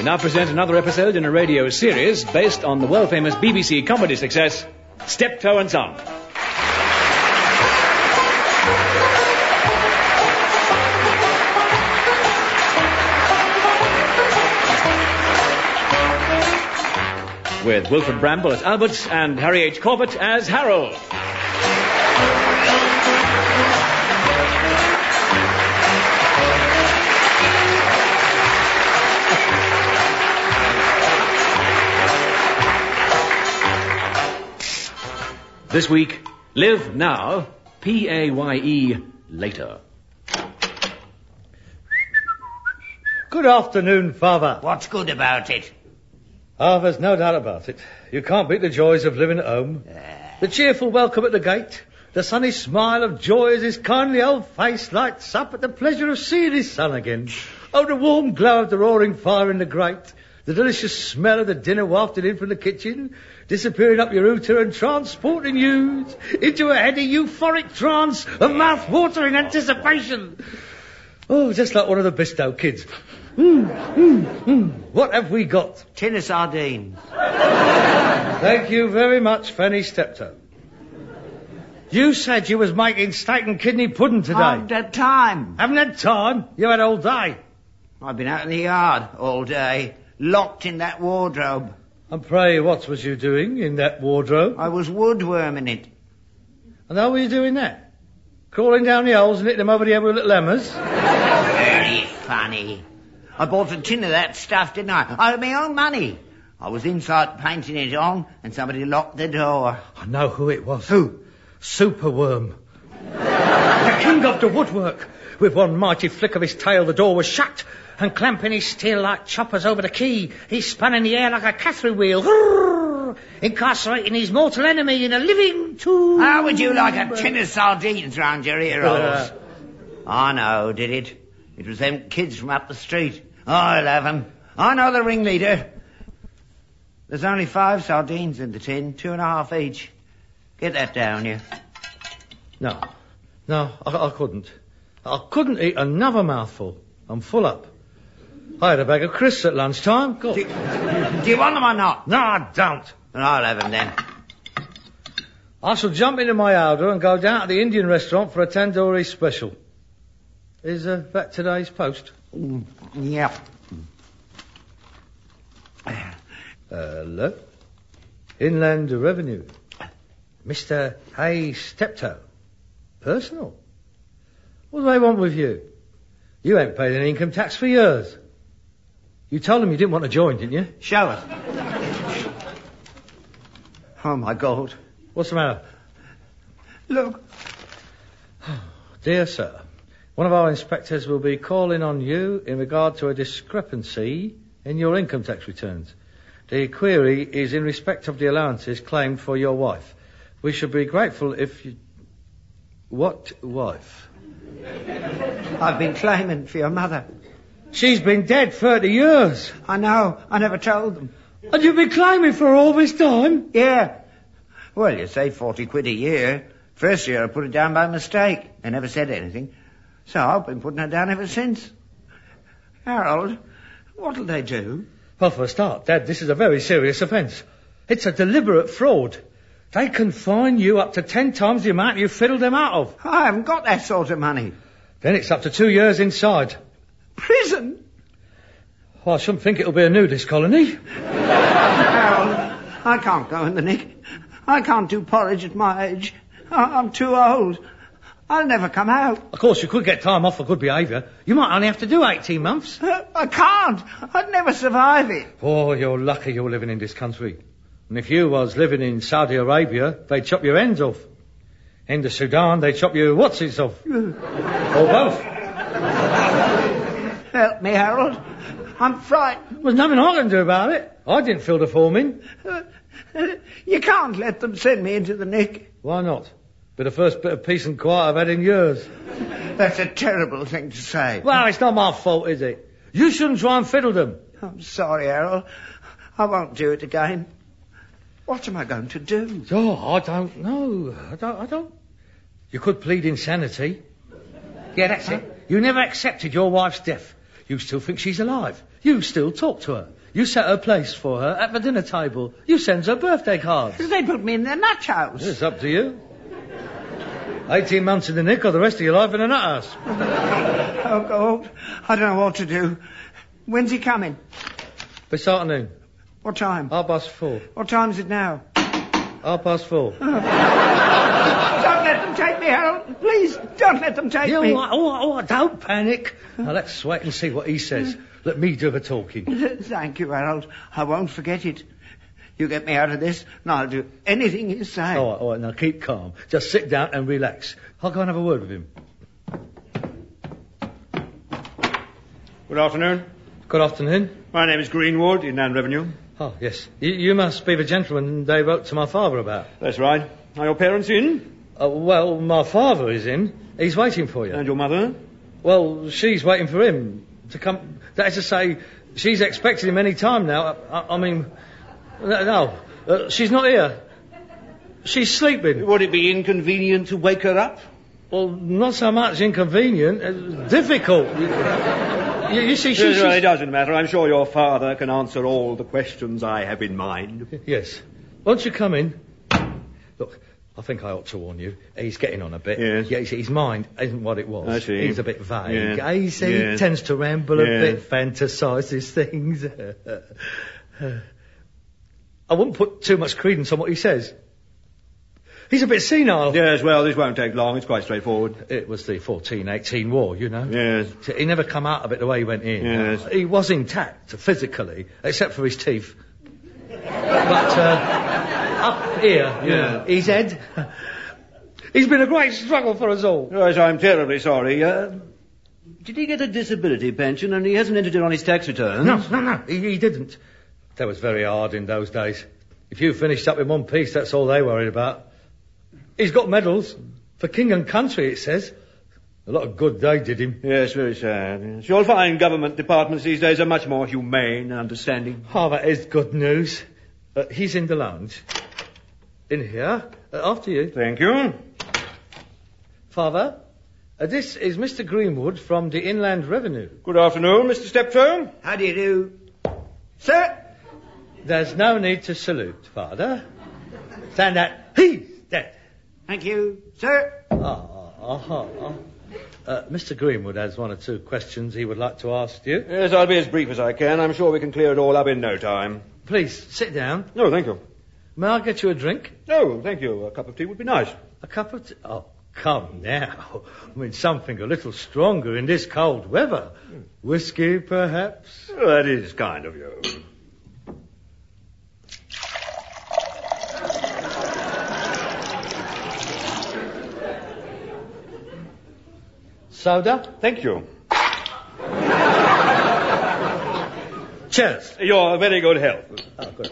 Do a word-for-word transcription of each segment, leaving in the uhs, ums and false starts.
now present another episode in a radio series based on the world-famous B B C comedy success, Steptoe and Son. With Wilfred Bramble as Albert and Harry H. Corbett as Harold. This week, Live Now, P A Y E, later. Good afternoon, Father. What's good about it? Ah, there's no doubt about it. You can't beat the joys of living at home. Uh, The cheerful welcome at the gate, the sunny smile of joy as his kindly old face lights up at the pleasure of seeing his son again. Oh, the warm glow of the roaring fire in the grate, the delicious smell of the dinner wafted in from the kitchen, disappearing up your router and transporting you into a heady euphoric trance of mouth-watering anticipation. Oh, just like one of the Bristow kids. Mm, mm, mm. What have we got? tin of sardines. Thank you very much, Fanny Steptoe. You said you was making steak and kidney pudding today. Haven't had time. Haven't had time? You had all day. I've been out in the yard all day, locked in that wardrobe. And pray, what was you doing in that wardrobe? I was woodworming it. And how were you doing that? Crawling down the holes and hitting them over the head with little hammers? Very funny. I bought a tin of that stuff, didn't I? I had my own money. I was inside painting it on, and somebody locked the door. I know who it was. Who? Superworm. The king of the woodwork. With one mighty flick of his tail, the door was shut, and clamping his steel like choppers over the key, he spun in the air like a Catherine wheel, Grrr, incarcerating his mortal enemy in a living tomb. How would you like a tin of sardines round your ear holes? Uh. I know, did it? It was them kids from up the street. I'll have 'em. I know the ringleader. There's only five sardines in the tin, two and a half each. Get that down, you. No, no, I, I couldn't. I couldn't eat another mouthful. I'm full up. I had a bag of crisps at lunchtime. God. Do, do you want them or not? No, I don't. Then I'll have 'em then. I shall jump into my Aldo and go down to the Indian restaurant for a tandoori special. Is uh, that today's post? Mm, yeah. Hello? Inland Revenue. Mister Hay Steptoe. Personal. What do they want with you? You ain't paid any income tax for years. You told them you didn't want to join, didn't you? Show us. Oh, my God. What's the matter? Look. Dear sir, one of our inspectors will be calling on you in regard to a discrepancy in your income tax returns. The query is in respect of the allowances claimed for your wife. We should be grateful if you... What wife? I've been claiming for your mother. She's been dead thirty years. I know. I never told them. And you've been claiming for her all this time? Yeah. Well, you save forty quid a year. First year I put it down by mistake. They never said anything. So I've been putting it down ever since. Harold, what'll they do? Well, for a start, Dad, this is a very serious offence. It's a deliberate fraud. They can fine you up to ten times the amount you fiddled them out of. I haven't got that sort of money. Then it's up to two years inside. Prison? Well, I shouldn't think it'll be a nudist colony. Harold, I can't go in the nick. I can't do porridge at my age. I- I'm too old. I'll never come out. Of course, you could get time off for good behaviour. You might only have to do eighteen months. I can't. I'd never survive it. Oh, you're lucky you're living in this country. And if you was living in Saudi Arabia, they'd chop your ends off. In the Sudan, they'd chop your whatsits off. Or both. Help me, Harold. I'm frightened. There's nothing I can do about it. I didn't fill the form in. Uh, uh, you can't let them send me into the nick. Why not? Be the first bit of peace and quiet I've had in years. That's a terrible thing to say. Well, it's not my fault, is it? You shouldn't try and fiddle them. I'm sorry, Harold. I won't do it again. What am I going to do? Oh, I don't know. I don't, I don't... You could plead insanity. Yeah, that's it. You never accepted your wife's death. You still think she's alive. You still talk to her. You set her place for her at the dinner table. You sends her birthday cards. They put me in their nut house. It's up to you. Eighteen months in the nick or the rest of your life in a nut house. Oh, God. I don't know what to do. When's he coming? This afternoon. What time? Half past four. What time is it now? Half past four. Don't let them take me, Harold. Please, don't let them take Yeah, me. all right, all right, all right, don't panic. Now, let's wait and see what he says. Let me do the talking. Thank you, Harold. I won't forget it. You get me out of this, and I'll do anything you say. All right, all right, now keep calm. Just sit down and relax. I'll go and have a word with him. Good afternoon. Good afternoon. My name is Greenwood, Inland Revenue. Oh, yes. You, you must be the gentleman they wrote to my father about. That's right. Are your parents in? Uh, well, my father is in. He's waiting for you. And your mother? Well, she's waiting for him to come. That is to say, she's expecting him any time now. I, I, I mean, no, no uh, she's not here. She's sleeping. Would it be inconvenient to wake her up? Well, not so much inconvenient. It's difficult. You, you see, she... Yes, well, it doesn't matter. I'm sure your father can answer all the questions I have in mind. Yes. Won't you come in? Look, I think I ought to warn you. He's getting on a bit. Yes. Yeah, his mind isn't what it was. I see. He's a bit vague. Yeah. You see, Yeah. he tends to ramble Yeah. a bit, fantasises things. I wouldn't put too much credence on what he says. He's a bit senile. Yes, well, this won't take long. It's quite straightforward. It was the fourteen eighteen war, you know. Yes. He never come out of it the way he went in. Yes. He was intact, physically, except for his teeth. But, uh, up here, you Yeah. know, his head. He's been a great struggle for us all. Yes, I'm terribly sorry. Uh, did he get a disability pension and he hasn't entered it on his tax returns? No, no, no, he, he didn't. That was very hard in those days. If you finished up in one piece, that's all they worried about. He's got medals. For king and country, it says. A lot of good they did him. Yes, very sad. Yes. You'll find government departments these days are much more humane and understanding. Oh, that is good news. Uh, he's in the lounge. In here. Uh, after you. Thank you. Father, uh, this is Mister Greenwood from the Inland Revenue. Good afternoon, Mister Steptoe. How do you do? Sir? There's no need to salute, Father. Stand that. He's dead. Thank you, sir. Ah, ah, ah, ah. Uh, Mister Greenwood has one or two questions he would like to ask you. Yes, I'll be as brief as I can. I'm sure we can clear it all up in no time. Please, sit down. No, thank you. May I get you a drink? No, thank you. A cup of tea would be nice. A cup of tea? Oh, come now. I mean, something a little stronger in this cold weather. Whiskey, perhaps? Well, that is kind of you. Soda? Thank you. Cheers. Your very good health. Oh, good.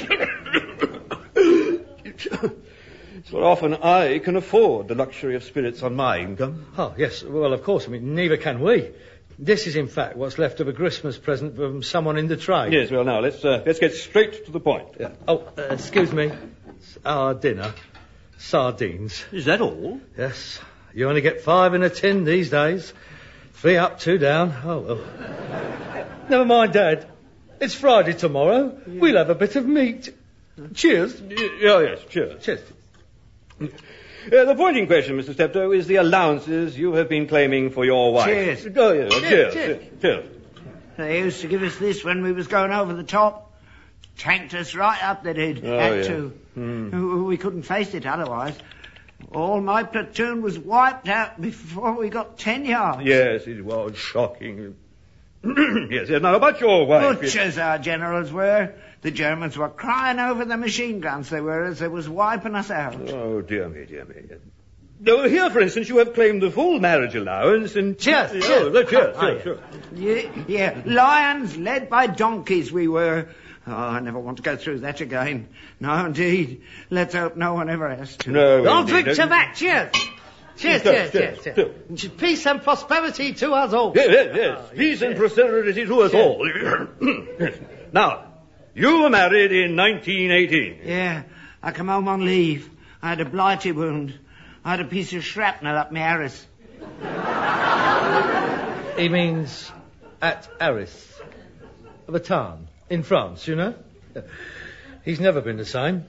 So often I can afford the luxury of spirits on my income. Oh, yes. Well, of course. I mean, neither can we. This is, in fact, what's left of a Christmas present from someone in the trade. Yes, well, now, let's uh, let's get straight to the point. Yeah. Oh, uh, excuse me. It's our dinner. Sardines. Is that all? Yes. You only get five in a tin these days. Three up, two down. Oh, well. Never mind, Dad. It's Friday tomorrow. Yeah. We'll have a bit of meat. Cheers. Oh, yes, cheers. Cheers. Uh, the point in question, Mister Steptoe, is the allowances you have been claiming for your wife. Cheers. Oh, yeah, cheers. Cheers. Cheers. cheers. They used to give us this when we was going over the top. Tanked us right up, they did. Oh, Had yeah. to. Hmm. We couldn't face it otherwise. All my platoon was wiped out before we got ten yards. Yes, it was shocking. yes, yes. Now, about your wife... Butchers our generals were. The Germans were crying over the machine guns they were as they was wiping us out. Oh, dear me, dear me. Oh, here, for instance, you have claimed the full marriage allowance and... Cheers, Oh, cheers. oh, cheers, Oh, cheers, yeah. sure. Yeah, yeah, lions led by donkeys we were. Oh, I never want to go through that again. No, indeed. Let's hope no one ever has to. No, I'll indeed. drink to that. Cheers. Cheers, Cheers, cheers, cheers, cheers, cheers. Peace and prosperity to us all. Yes, yes, yes. Oh, Peace yes. and prosperity to us all. Yes. Now, you were married in nineteen eighteen. Yeah, I come home on leave. I had a blighty wound. I had a piece of shrapnel up my arse. He means at Aris. The town. In France, you know. He's never been the same.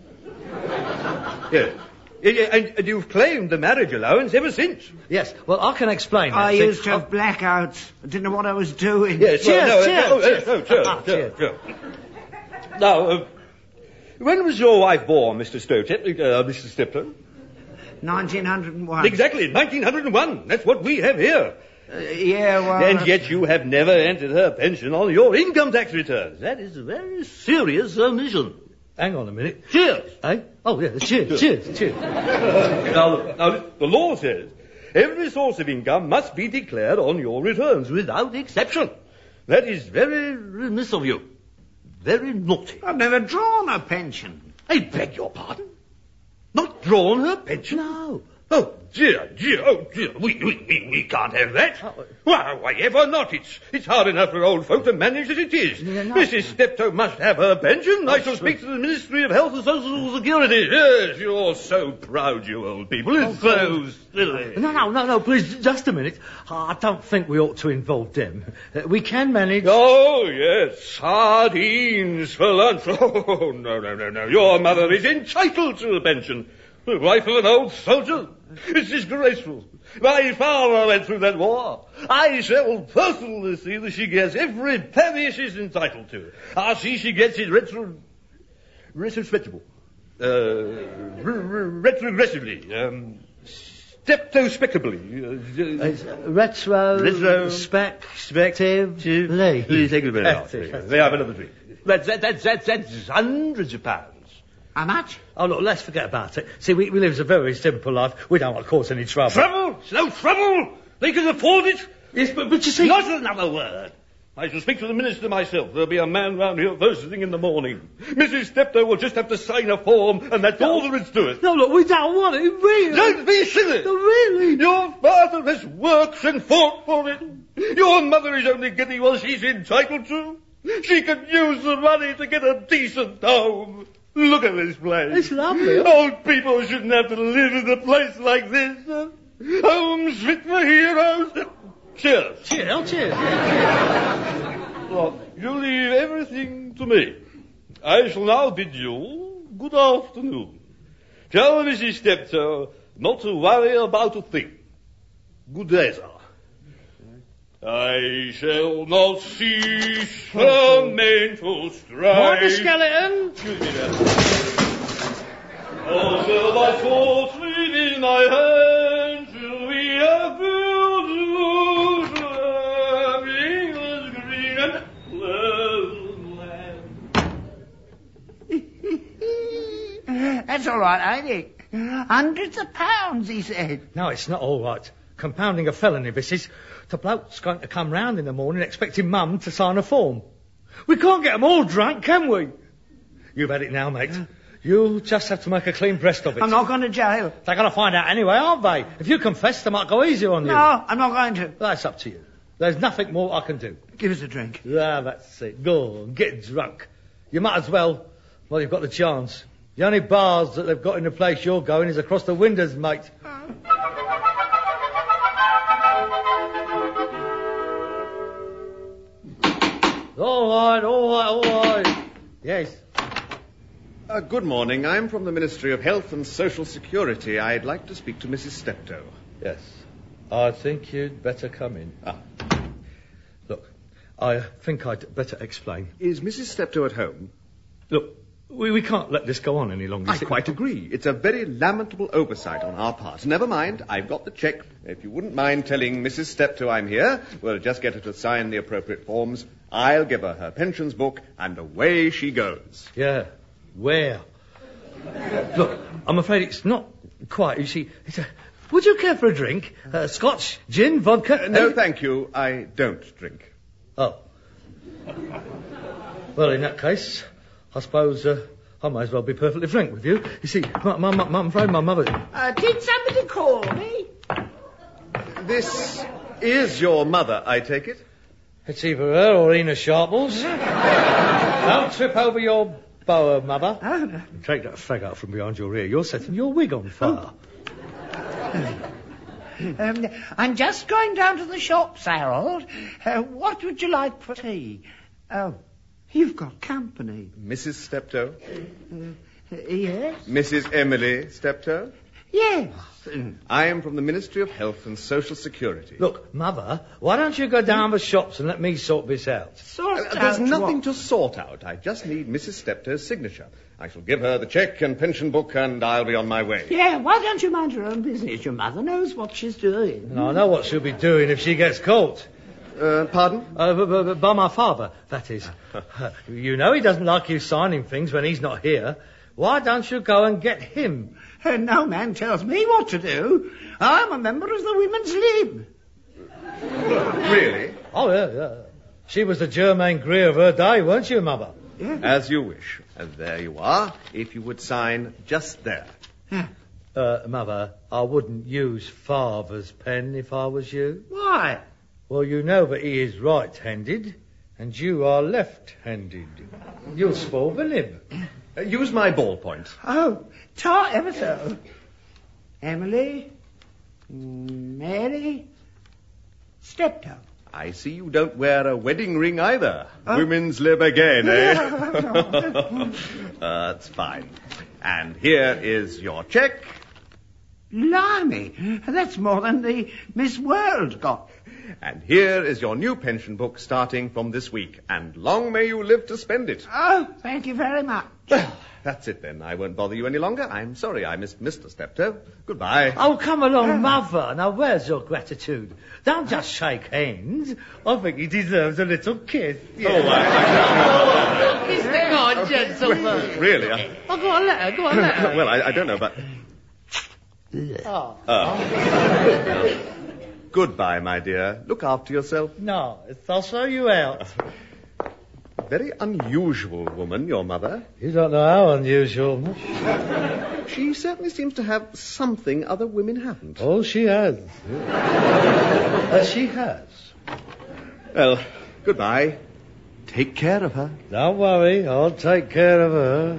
Yes. And, and you've claimed the marriage allowance ever since. Yes, well, I can explain that. I See, used to have blackouts. I didn't know what I was doing. Yes, Cheers, well, no, cheers, no, cheers. no, no, sure, Ah, sure, cheers. sure. Now, uh, when was your wife born, Mister Stowtip, uh, Mister Steptoe? nineteen oh one. Exactly, nineteen oh one. That's what we have here. Uh, yeah, well... And yet you have never entered her pension on your income tax returns. That is a very serious omission. Hang on a minute. Cheers. Eh? Oh, yeah, cheers, cheers, cheers. now, now, the law says every source of income must be declared on your returns without exception. That is very remiss of you. Very naughty. I've never drawn a pension. I beg your pardon? Not drawn her pension? No. Oh, dear, dear, oh, dear. We, we, we, we can't have that. Oh. Why, why ever not? It's, it's hard enough for old folk to manage as it is. Yeah, no. Missus Steptoe must have her pension. I shall speak to the Ministry of Health and Social Security. Yes, you're so proud, you old people. It's so silly. No, no, no, no, please, just a minute. I don't think we ought to involve them. Uh, we can manage... Oh, yes, sardines for lunch. Oh, no, no, no, no. Your mother is entitled to a pension. The wife of an old soldier. It's disgraceful. My father went through that war. I shall personally see that she gets every penny she's entitled to. I'll see she gets it retro... retrospectable. Uh, re- retrogressively. Um, steptospectably. Uh, It's retro... Retro- Spec... Spective. Lee. Please take it very That's much. it, that's They have another drink. That's, that, that's, that's, that's hundreds of pounds. How much? Oh, look, let's forget about it. See, we, we live a very simple life. We don't want to cause any trouble. Trouble? It's no trouble. They can afford it. Yes, but, but you see... Not another word. I shall speak to the minister myself. There'll be a man round here first thing in the morning. Missus Steptoe will just have to sign a form, and that's all there is to it. No, look, we don't want it, really. Don't be silly. No, really. Your father has worked and fought for it. Your mother is only getting what she's entitled to. She can use the money to get a decent home. Look at this place. It's lovely. Old people shouldn't have to live in a place like this. Homes fit for heroes. Cheers. Cheers, oh, cheers. Well, you leave everything to me. I shall now bid you good afternoon. Tell Missus Steptoe not to worry about a thing. Good day, sir. I shall not cease from main to strive. Mind the skeleton. Excuse me, there. Oh, shall my thoughts within thy hand till we have built Jerusalem, England's green and pleasant land. That's all right, ain't it? Hundreds of pounds, he said. No, it's not all right. Compounding a felony, this is. The bloke's going to come round in the morning expecting Mum to sign a form. We can't get 'em all drunk, can we? You've had it now, mate. You'll just have to make a clean breast of it. I'm not going to jail. They're going to find out anyway, aren't they? If you confess, they might go easier on you. No, I'm not going to. That's up to you. There's nothing more I can do. Give us a drink. Ah, that's it. Go on, get drunk. You might as well. Well, you've got the chance. The only bars that they've got in the place you're going is across the windows, mate. All right, all right, all right. Yes. Uh, good morning. I'm from the Ministry of Health and Social Security. I'd like to speak to Missus Steptoe. Yes. I think you'd better come in. Ah. Look, I think I'd better explain. Is Missus Steptoe at home? Look, we, we can't let this go on any longer. I quite agree. It's a very lamentable oversight on our part. Never mind. I've got the cheque. If you wouldn't mind telling Missus Steptoe I'm here, we'll just get her to sign the appropriate forms. I'll give her her pensions book, and away she goes. Yeah. Where? Look, I'm afraid it's not quite. You see, it's a... Would you care for a drink? Uh, scotch, gin, vodka... Uh, no, thank you. I don't drink. Oh. Well, in that case, I suppose uh, I might as well be perfectly frank with you. You see, my, my, my, I'm afraid my mother... Uh, did somebody call me? This is your mother, I take it? It's either her or Ena Sharples. Don't trip over your boa, mother. Oh, no. Take that fag out from behind your ear. You're setting your wig on fire. Um, I'm just going down to the shops, Harold. Uh, what would you like for tea? Oh, You've got company. Missus Steptoe? Uh, yes? Missus Emily Steptoe? Yes. I am from the Ministry of Health and Social Security. Look, Mother, why don't you go down the shops and let me sort this out? Sort Uh, out There's nothing what? to sort out. I just need Missus Steptoe's signature. I shall give her the cheque and pension book, and I'll be on my way. Yeah, why don't you mind your own business? Your mother knows what she's doing. And I know what she'll be doing if she gets caught. Uh, pardon? Uh, b- b- by my father, that is. You know he doesn't like you signing things when he's not here. Why don't you go and get him? Uh, no man tells me what to do. I'm a member of the Women's Lib. Really? Oh, yeah, yeah. She was the Germaine Greer of her day, weren't you, Mother? Yeah. As you wish. And there you are, if you would sign just there. Yeah. Uh, Mother, I wouldn't use Father's pen if I was you. Why? Well, you know that he is right-handed, and you are left-handed. You'll spoil the nib. Uh, use my ballpoint. Oh, tar ever so. Emily, Mary, Steptoe. I see you don't wear a wedding ring either. Huh? Women's lib again, eh? uh, that's fine. And here is your cheque. Blimey, that's more than the Miss World got. And here is your new pension book starting from this week. And long may you live to spend it. Oh, thank you very much. Well, that's it then. I won't bother you any longer. I'm sorry I missed Mister Steptoe. Goodbye. Oh, come along, Mother. Now, where's your gratitude? Don't just shake hands. I think he deserves a little kiss. Yeah. Oh, I, He's the kind gentleman. really? I, Oh, go on, let her, go on, let her. well, I, I don't know, but... Oh. Uh, goodbye, my dear. Look after yourself. No, I'll show you out. Very unusual woman, your mother. You don't know how unusual. She certainly seems to have something other women haven't. Oh, she has. uh, she has. Well, goodbye. Take care of her. Don't worry, I'll take care of her.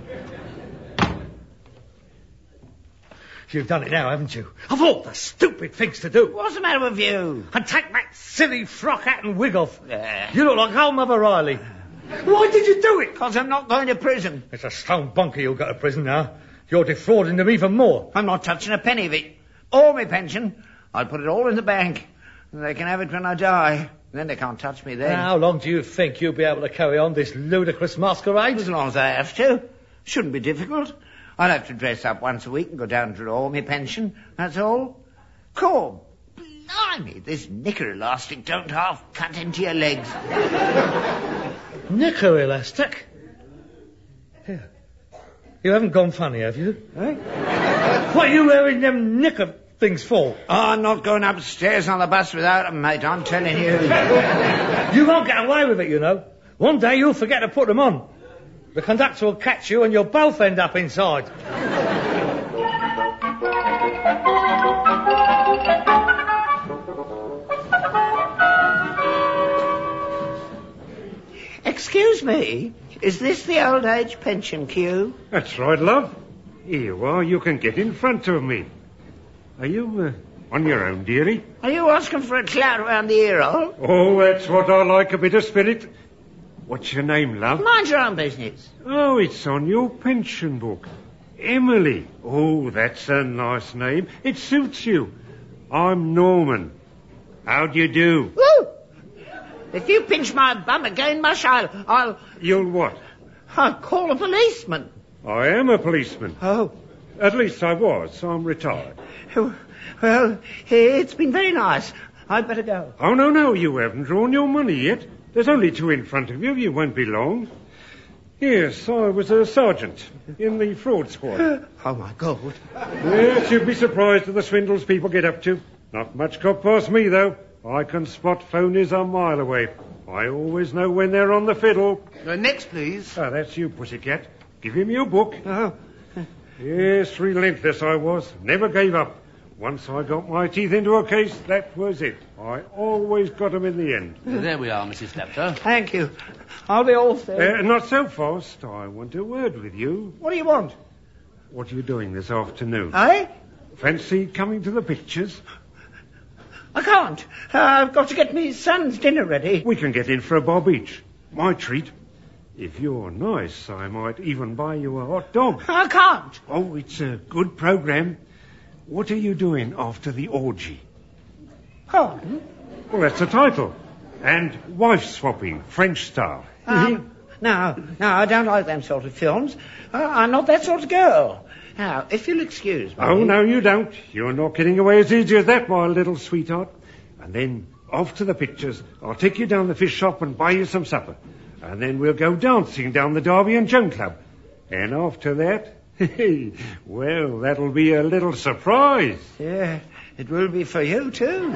You've done it now, haven't you? Of all the stupid things to do. What's the matter with you? And take that silly frock hat and wig off. Uh, You look like old Mother Riley. Why did you do it? Because I'm not going to prison. It's a stone bunker you'll go to prison now. You're defrauding them even more. I'm not touching a penny of it. All my pension, I'll put it all in the bank. They can have it when I die. Then they can't touch me then. Now, how long do you think you'll be able to carry on this ludicrous masquerade? As long as I have to. Shouldn't be difficult. I'll have to dress up once a week and go down and draw my pension. That's all. Cool. Blimey, this knicker elastic don't half cut into your legs. Knicker elastic? Here. You haven't gone funny, have you? Eh? What are you wearing them knicker things for? Oh, I'm not going upstairs on the bus without them, mate, I'm telling you. You won't get away with it, you know. One day you'll forget to put them on. The conductor will catch you and you'll both end up inside. Excuse me, is this the old age pension queue? That's right, love. Here you are. You can get in front of me. Are you uh, on your own, dearie? Are you asking for a clout around the ear hole? Oh, that's what I like, a bit of spirit. What's your name, love? Mind your own business. Oh, it's on your pension book. Emily. Oh, that's a nice name. It suits you. I'm Norman. How do you do? Woo! If you pinch my bum again, mush, I'll... I'll... You'll what? I'll call a policeman. I am a policeman. Oh. At least I was. I'm retired. Well, it's been very nice. I'd better go. Oh, no, no, you haven't drawn your money yet. There's only two in front of you. You won't be long. Yes, I was a sergeant in the fraud squad. Oh, my God. Yes, you'd be surprised at the swindles people get up to. Not much got past me, though. I can spot phonies a mile away. I always know when they're on the fiddle. Uh, next, please. Ah, that's you, pussycat. Give him your book. Oh. Yes, relentless I was. Never gave up. Once I got my teeth into a case, that was it. I always got 'em in the end. There we are, Missus Steptoe. Thank you. I'll be off then. Uh, not so fast. I want a word with you. What do you want? What are you doing this afternoon? Eh? Fancy coming to the pictures? I can't. Uh, I've got to get me son's dinner ready. We can get in for a bob each. My treat. If you're nice, I might even buy you a hot dog. I can't. Oh, it's a good program. What are you doing after the orgy? Pardon? Well, that's the title. And wife swapping, French style. Um, no, no, I don't like them sort of films. Uh, I'm not that sort of girl. Now, if you'll excuse me... Oh, no, you don't. You're not getting away as easy as that, my little sweetheart. And then, off to the pictures. I'll take you down the fish shop and buy you some supper. And then we'll go dancing down the Derby and Joan Club. And after that, well, that'll be a little surprise. Yeah, it will be for you, too.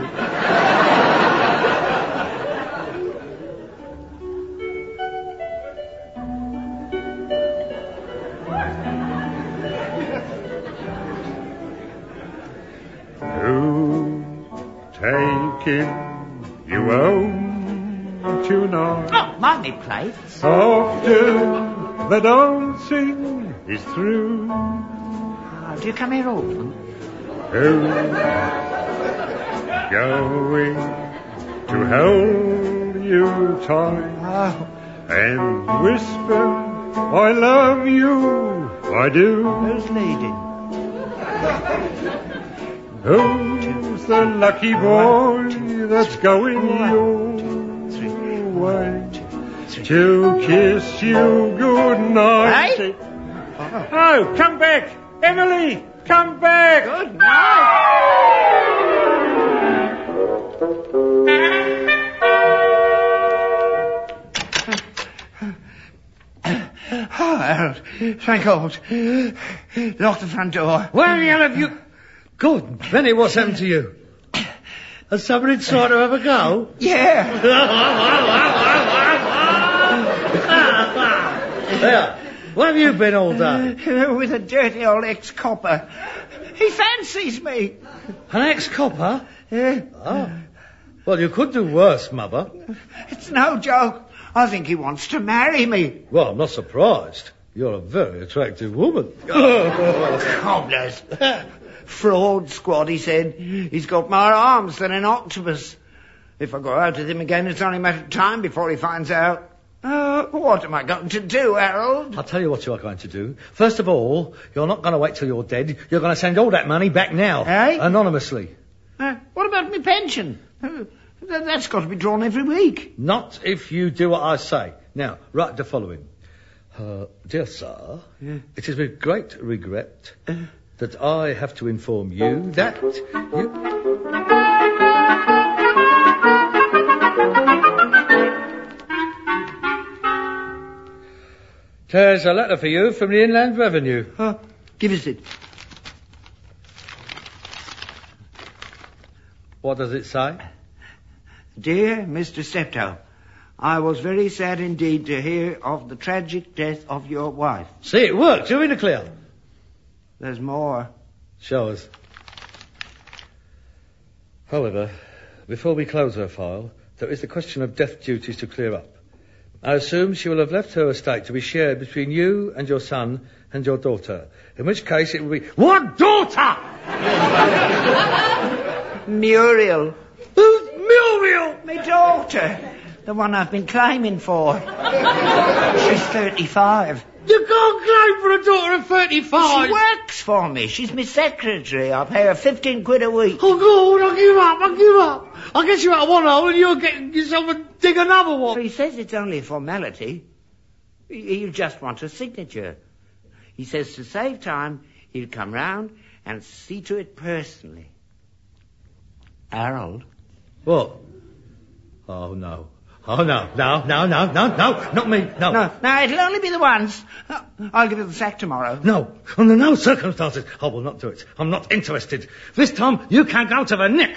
Taking you home tonight. Oh, mind me plates. After the dancing is through. Oh, do you come here often? Who's going to hold you tight Oh, and whisper, I love you, I do. who's leading? Who's the lucky boy that's going your way to kiss you good night? Hey? Oh, come back! Emily, come back! Good night. Oh, Harold, thank God. Lock the front door. Where the hell have you... Good, Benny, what's happened to you? Has somebody tried to have a go? Yeah. There, where have you been all day? With a dirty old ex-copper. He fancies me. An ex-copper? Yeah. Oh. Well, you could do worse, Mother. It's no joke. I think he wants to marry me. Well, I'm not surprised. You're a very attractive woman. Cobblers. Fraud squad, he said. He's got more arms than an octopus. If I go out with him again, it's only a matter of time before he finds out. Uh, what am I going to do, Harold? I'll tell you what you are going to do. First of all, you're not going to wait till you're dead. You're going to send all that money back now. Eh? Anonymously. Uh, what about my pension? Uh, th- that's got to be drawn every week. Not if you do what I say. Now, write the following. Uh, dear sir, Yeah. it is with great regret that I have to inform you that you... There's a letter for you from the Inland Revenue. Uh, give us it. What does it say? Dear Mister Steptoe, I was very sad indeed to hear of the tragic death of your wife. See, it works. You're in the clear. There's more. Show us. However, before we close her file, there is the question of death duties to clear up. I assume she will have left her estate to be shared between you and your son and your daughter, in which case it will be... What daughter? Muriel. Who's Muriel? My daughter. The one I've been claiming for. She's thirty-five. You can't claim for a daughter of thirty-five. She works for me. She's my secretary. I pay her fifteen quid a week. Oh, God, I'll give up, I'll give up. I'll get you out of one hole and you'll get yourself and dig another one. He says it's only a formality. You just want a signature. He says to save time, he'll come round and see to it personally. Harold? What? Oh, no. Oh, no, no, no, no, no, no, not me, no. No, no, it'll only be the once. I'll give you the sack tomorrow. No, under no circumstances. I will not do it. I'm not interested. This time, you can't go to the nick.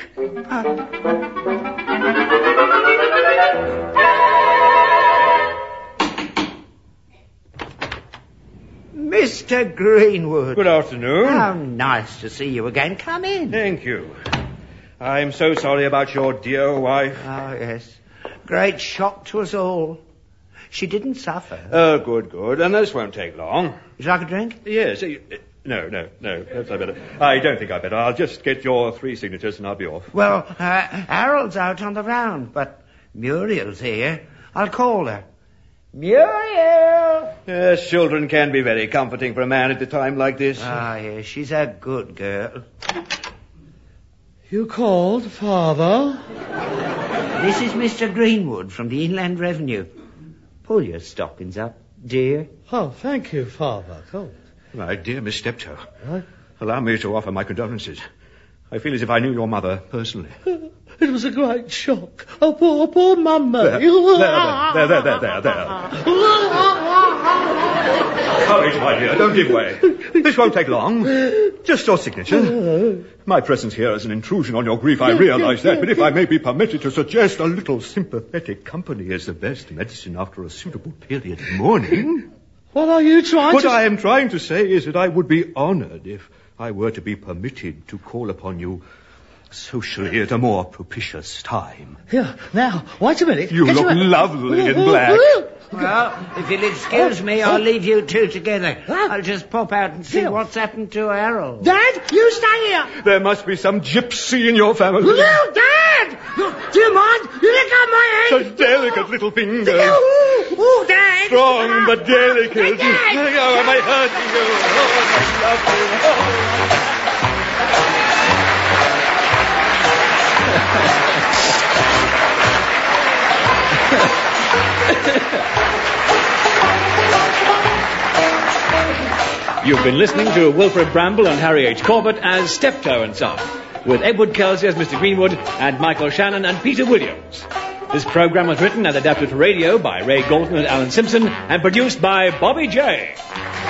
Mister Greenwood. Good afternoon. How nice to see you again. Come in. Thank you. I'm so sorry about your dear wife. Oh, yes. Great shock to us all. She didn't suffer. Oh, good, good. And this won't take long. Would you like a drink? Yes. uh, No, no, no. Perhaps I better. I don't think I better. I'll just get your three signatures and I'll be off. Well, uh, Harold's out on the round, but Muriel's here. I'll call her. Muriel! Yes, children can be very comforting for a man at a time like this. Ah, yes, she's a good girl. You called, Father? This is Mister Greenwood from the Inland Revenue. Pull your stockings up, dear. Oh, thank you, Father. Oh. My dear Miss Steptoe, What? allow me to offer my condolences. I feel as if I knew your mother personally. It was a great shock. Oh, poor, poor Mummy. There, there, there, there, there, there, there. Courage, my dear, don't give way. This won't take long. Just your signature. My presence here is an intrusion on your grief, I realise that, but if I may be permitted to suggest, a little sympathetic company is the best medicine after a suitable period of mourning. What are you trying What to... I am trying to say is that I would be honoured if I were to be permitted to call upon you socially at a more propitious time. Here, now, wait a minute. You Get look your- lovely in black. Well, if you'll excuse me, I'll leave you two together. I'll just pop out and see Yeah. what's happened to Harold. Dad, you stay here. There must be some gypsy in your family. No, Dad! Do you mind? You let go of my hand. Such delicate little fingers. Oh, oh, Dad. Strong but delicate. Dad. Oh, am I hurting you? Oh, that's lovely. You've been listening to Wilfred Bramble and Harry H. Corbett as Steptoe and Son, with Edward Kelsey as Mister Greenwood and Michael Shannon and Peter Williams. This program was written and adapted for radio by Ray Galton and Alan Simpson and produced by Bobby J.